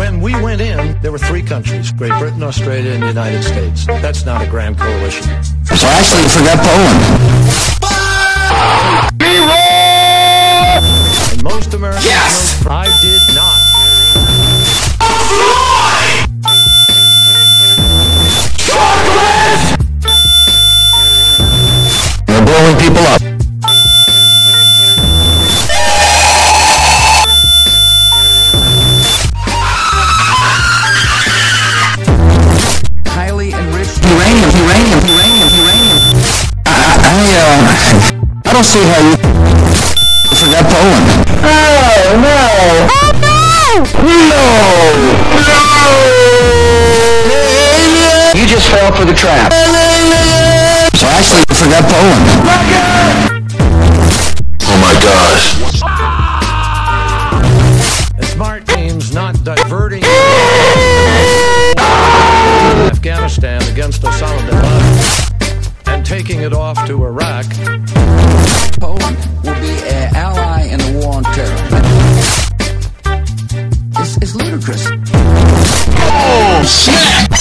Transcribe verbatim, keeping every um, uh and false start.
When we went in, there were three countries, Great Britain, Australia, and the United States. That's not a grand coalition. So actually you forgot Poland. And most Americans Yes! know I did not. They're blowing people up. Highly enriched Uranium, uranium, uranium, uranium. I, I, uh, I don't see how you forgot Poland. Oh, no. Oh, no. No. You just fell for the trap. So actually, you forgot Poland. Oh, my gosh. And smart means not diverting Afghanistan against Osama bin Laden and taking it off to Iraq. Poland will be an ally in the war on terror. It's, it's ludicrous. Oh, snap!